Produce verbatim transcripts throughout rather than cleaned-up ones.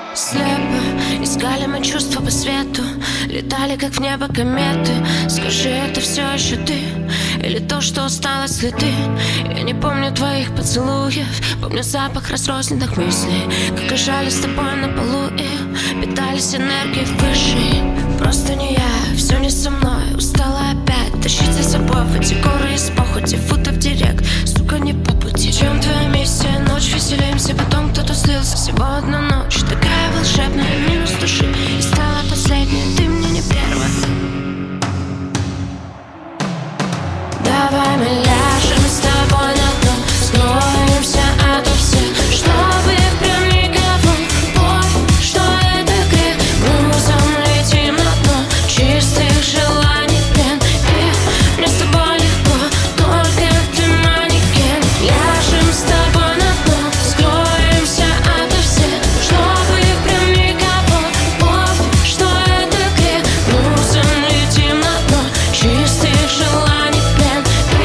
Слепо искали мы чувства по свету, летали как в небо кометы. Скажи, это все еще ты? Или то, что осталось следы? Я не помню твоих поцелуев, помню запах разрозненных мыслей, как лежали с тобой на полу и питались энергией выше. Просто не я, все не со мной, устала опять тащить за собой в эти горы из похоти, футов директ, сука, не по пути. Чем твоя миссия? Ночь веселимся, потом кто-то слился. Всего одна ночь, такая волшебная, минус души, и стала последняя, ты мне не первая. Давай мы ляжем с тобой на дно, скроемся ото всех, чтобы прям никого. Пофиг, что это грех, грузом летим на дно чистых желаний плен. И мне с тобой легко, только ты манекен. Ляжем с тобой на дно, скроемся ото всех, чтобы прям никого. Пофиг, что это грех, грузом летим на дно чистых желаний плен.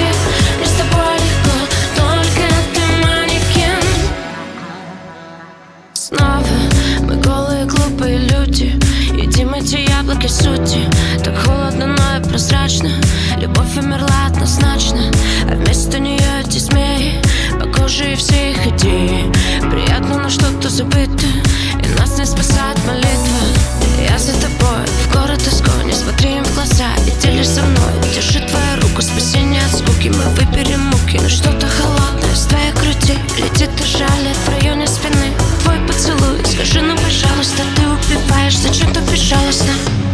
Снова мы голые глупые люди, едим эти яблоки сути. Так холодно, но и прозрачно, любовь умерла однозначно, а вместо нее эти змеи, похожие все их идеи. Приятно, но что-то забыто, и нас не спасает молитва. Я за тобой в город тоской, не смотри им в глаза, иди лишь со мной, держи твою руку, спасение от скуки. Мы выберем муки, но что-то холодное с твоей груди летит и жалит в районе спины. Твой поцелуй, скажи, ну пожалуйста, ты убиваешь, зачем так безжалостно?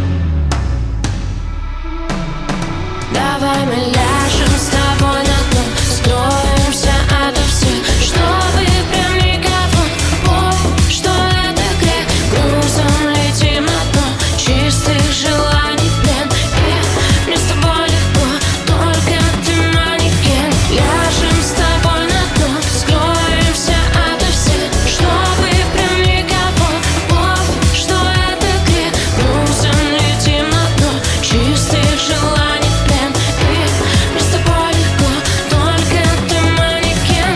Давай мы ляжем с тобой на дно, скроемся ото всех, чтобы прям никого. Пофиг, что это грех, грузом летим на дно чистых желаний плен. И мне с тобой легко, только ты манекен. Ляжем с тобой на дно, скроемся ото всех, чтобы прям никого. Пофиг, что это грех, грузом летим на дно чистых желаний плен. И мне с тобой легко, только ты манекен.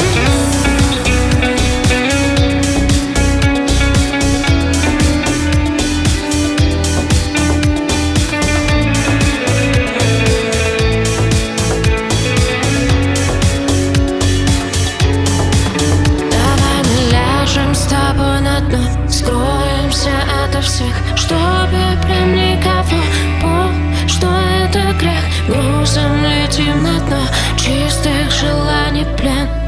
Давай мы ляжем с тобой на дно, скроемся ото всех, чтобы прям никого. Помни, что это грех, грузом летим на дно чистых желаний плен.